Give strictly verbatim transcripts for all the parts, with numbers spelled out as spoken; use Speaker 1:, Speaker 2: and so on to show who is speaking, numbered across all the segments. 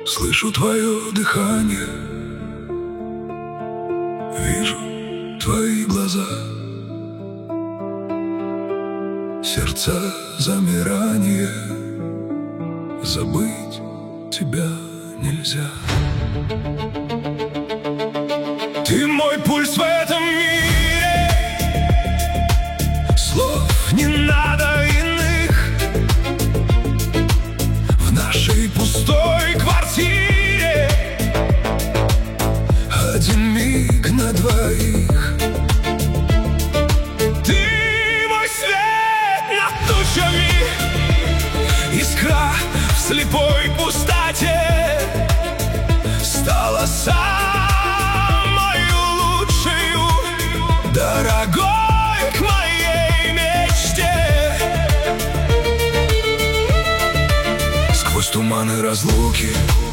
Speaker 1: Слышу твое дыхание, вижу твои глаза, сердца замирание, забыть тебя нельзя. Ты мой пульс в этом мире, слов не надо иных. В нашей пустой квартире один миг на двоих. Ты мой свет над тучами, искра в слепой пустоте стала самой лучшей, дорогой к моей мечте. Сквозь туманы разлуки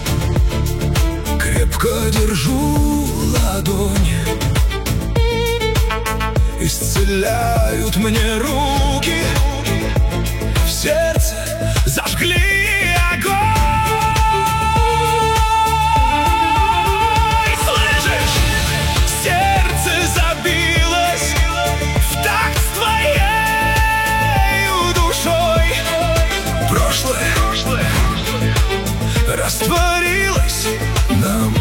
Speaker 1: крепко держу ладонь, исцеляют мне руки, в сердце зажгли огонь. Слышишь, сердце забилось в такт с твоей душой. Прошлое растворилось, нам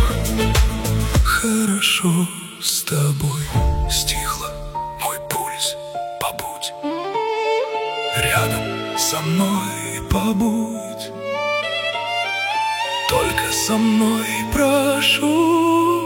Speaker 1: хорошо с тобой. Стихло мой пульс, побудь рядом со мной, побудь только со мной, прошу.